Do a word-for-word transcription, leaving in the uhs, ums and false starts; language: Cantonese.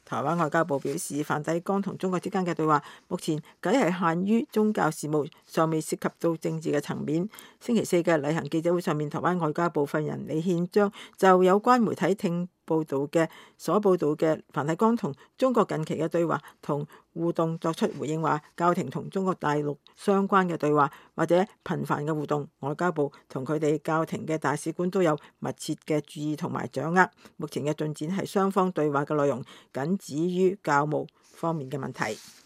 台灣外交部表示，梵蒂岡同中國之間嘅對話目前僅係限於宗教事務，尚未涉及到政治嘅層面。星期四嘅例行記者會上面，台灣外交部發言人李憲章就有關媒體聽報道嘅所報道嘅梵蒂岡同中國近期嘅對話同互動作出回應，話教廷同中國大陸相關嘅對話或者頻繁嘅互動，外交部同佢哋教廷嘅大使館都有密切嘅注意同埋掌握。目前嘅進展係雙方對話嘅內容僅止於教務方面嘅問題。